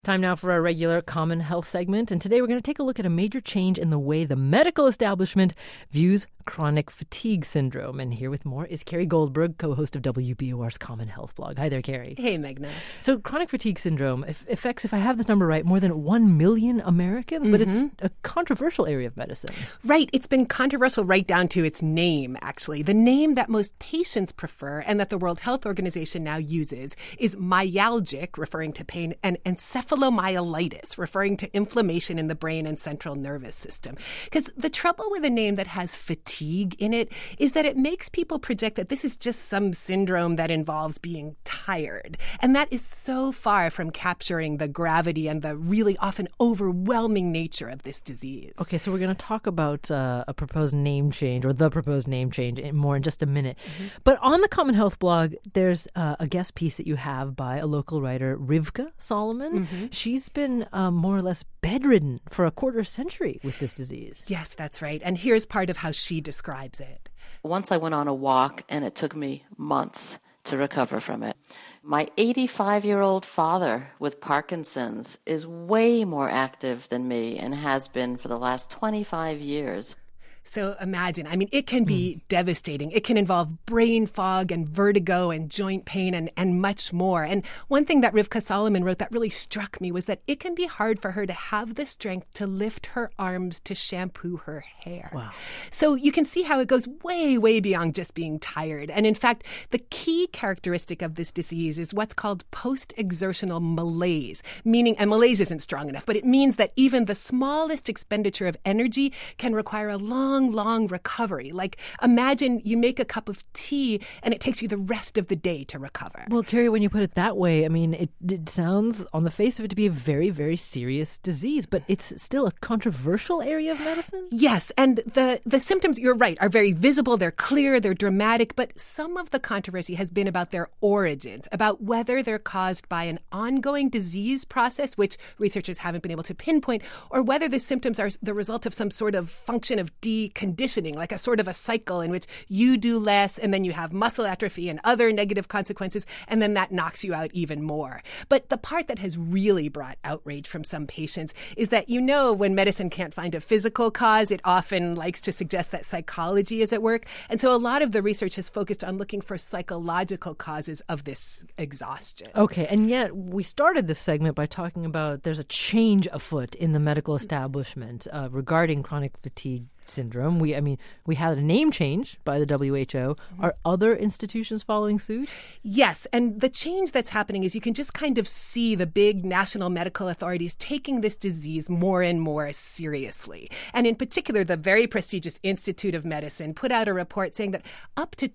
Time now for our regular Common Health segment, and today we're going to take a look at a major change in the way the medical establishment views chronic fatigue syndrome. And here with more is Carrie Goldberg, co-host of WBOR's Common Health blog. Hi there, Carrie. Hey, Meghna. So chronic fatigue syndrome affects, if I have this number right, more than 1 million Americans, but it's a controversial area of medicine. Right. It's been controversial right down to its name, actually. The name that most patients prefer and that the World Health Organization now uses is myalgic, referring to pain, and encephalomyelitis, referring to inflammation in the brain and central nervous system. Because the trouble with a name that has fatigue in it is that it makes people project that this is just some syndrome that involves being tired. And that is so far from capturing the gravity and the really often overwhelming nature of this disease. Okay, so we're going to talk about a proposed name change, or the proposed name change, more in just a minute. But on the Common Health blog, there's a guest piece that you have by a local writer, Rivka Solomon. She's been more or less bedridden for a quarter century with this disease. Yes, that's right. And here's part of how she describes it. Once I went on a walk, and it took me months to recover from it. My 85-year-old father with Parkinson's is way more active than me and has been for the last 25 years. So imagine, it can be devastating. It can involve brain fog and vertigo and joint pain and much more. And one thing that Rivka Solomon wrote that really struck me was that it can be hard for her to have the strength to lift her arms to shampoo her hair. Wow. So you can see how it goes way, way beyond just being tired. And in fact, the key characteristic of this disease is what's called post-exertional malaise, meaning, and malaise isn't strong enough, but it means that even the smallest expenditure of energy can require a long recovery. Like, imagine you make a cup of tea and it takes you the rest of the day to recover. Well, Carrie, when you put it that way, it sounds on the face of it to be a very, very serious disease, but it's still a controversial area of medicine? Yes, and the symptoms, you're right, are very visible, they're clear, they're dramatic, but some of the controversy has been about their origins, about whether they're caused by an ongoing disease process, which researchers haven't been able to pinpoint, or whether the symptoms are the result of some sort of function of deconditioning, like a sort of a cycle in which you do less and then you have muscle atrophy and other negative consequences, and then that knocks you out even more. But the part that has really brought outrage from some patients is that, when medicine can't find a physical cause, it often likes to suggest that psychology is at work. And so a lot of the research has focused on looking for psychological causes of this exhaustion. Okay, and yet we started this segment by talking about there's a change afoot in the medical establishment regarding chronic fatigue syndrome. We had a name change by the WHO. Are other institutions following suit? Yes, and the change that's happening is you can just kind of see the big national medical authorities taking this disease more and more seriously. And in particular, the very prestigious Institute of Medicine put out a report saying that up to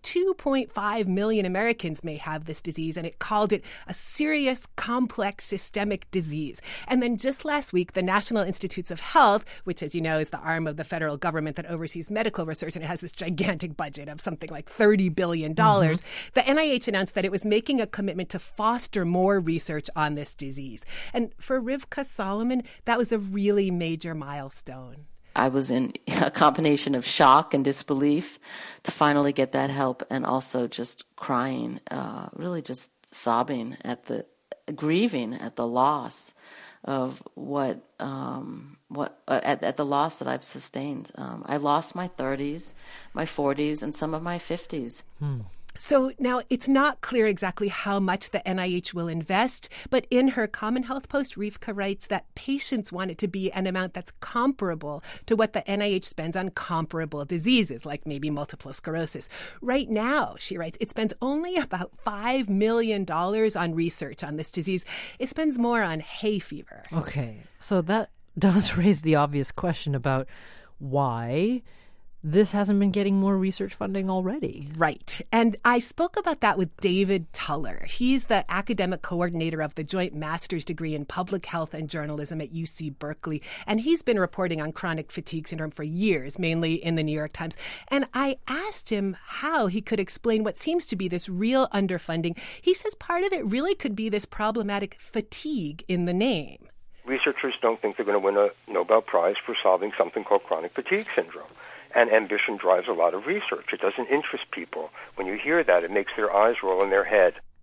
2.5 million Americans may have this disease, and it called it a serious, complex, systemic disease. And then just last week, the National Institutes of Health, which, as you know, is the arm of the federal government that oversees medical research, and it has this gigantic budget of something like $30 billion. The NIH announced that it was making a commitment to foster more research on this disease. And for Rivka Solomon, that was a really major milestone. I was in a combination of shock and disbelief to finally get that help, and also just crying, really just sobbing grieving at the loss of at the loss that I've sustained. I lost my 30s, my 40s, and some of my 50s. So now it's not clear exactly how much the NIH will invest, but in her Common Health post, Rivka writes that patients want it to be an amount that's comparable to what the NIH spends on comparable diseases, like maybe multiple sclerosis. Right now, she writes, it spends only about $5 million on research on this disease. It spends more on hay fever. Okay, so that does raise the obvious question about why this hasn't been getting more research funding already. Right. And I spoke about that with David Tuller. He's the academic coordinator of the Joint Master's Degree in Public Health and Journalism at UC Berkeley. And he's been reporting on chronic fatigue syndrome for years, mainly in the New York Times. And I asked him how he could explain what seems to be this real underfunding. He says part of it really could be this problematic fatigue in the name. Researchers don't think they're going to win a Nobel Prize for solving something called chronic fatigue syndrome. And ambition drives a lot of research. It doesn't interest people. When you hear that, it makes their eyes roll in their head.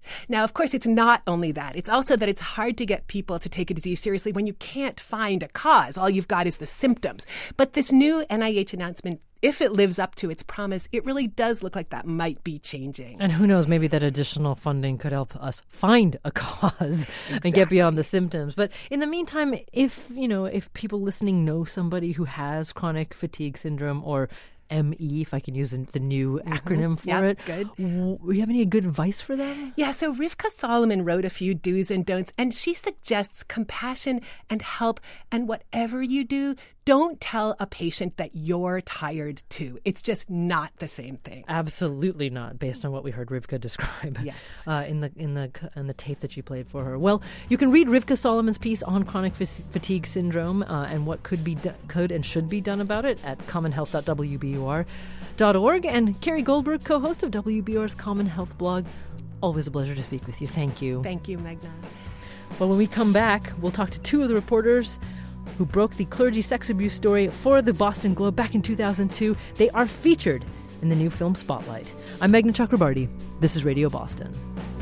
Now, of course, it's not only that. It's also that it's hard to get people to take a disease seriously when you can't find a cause. All you've got is the symptoms. But this new NIH announcement, if it lives up to its promise, it really does look like that might be changing. And who knows, maybe that additional funding could help us find a cause and get beyond the symptoms. But in the meantime, if people listening know somebody who has chronic fatigue syndrome or ME, if I can use the new acronym for it. Good. Do you have any good advice for them? Yeah, so Rivka Solomon wrote a few do's and don'ts, and she suggests compassion and help. And whatever you do, don't tell a patient that you're tired too. It's just not the same thing. Absolutely not, based on what we heard Rivka describe. Yes. In the tape that you played for her. Well, you can read Rivka Solomon's piece on chronic fatigue syndrome and what could and should be done about it at commonhealth.wbur.org. And Carrie Goldberg, co-host of WBUR's Common Health blog. Always a pleasure to speak with you. Thank you. Thank you, Meghna. Well, when we come back, we'll talk to two of the reporters who broke the clergy sex abuse story for the Boston Globe back in 2002. They are featured in the new film Spotlight. I'm Meghna Chakrabarti. This is Radio Boston.